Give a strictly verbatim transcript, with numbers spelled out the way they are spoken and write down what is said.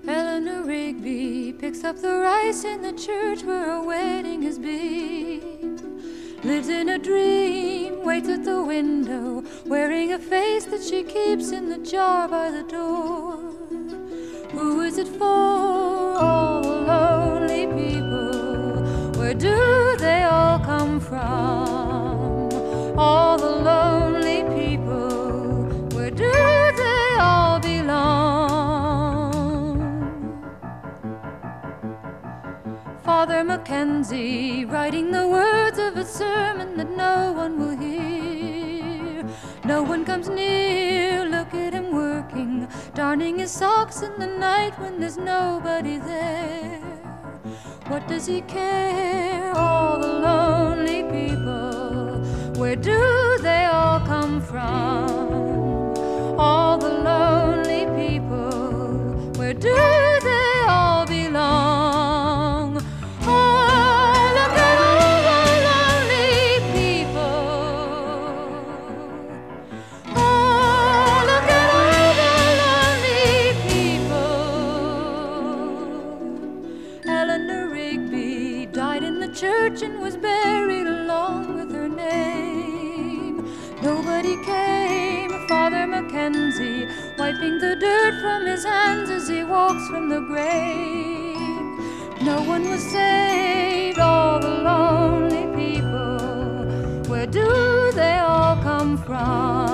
Eleanor Rigby picks up the rice in the church where a wedding has been. Lives in a dream, waits at the window, wearing a face that she keeps in the jar by the door. Who is it for? All the lonely people. Where do they all come from? All the lonely people. Where do they all belong? Father Mackenzie, writing the words of a sermon that no one will hear. No one comes near, look at him working, darning his socks in the night when there's nobody there. What does he care? All the lonely people. Where do they all come from? All the lonely people. Where do they all belong? Oh, look at all the lonely people. Oh, look at all the lonely people. Eleanor Rigby died in the church and was buried along with her name. Nobody came. Father Mackenzie, wiping the dirt from his hands as he walks from the grave. No one was saved. All the lonely people. Where do they all come from?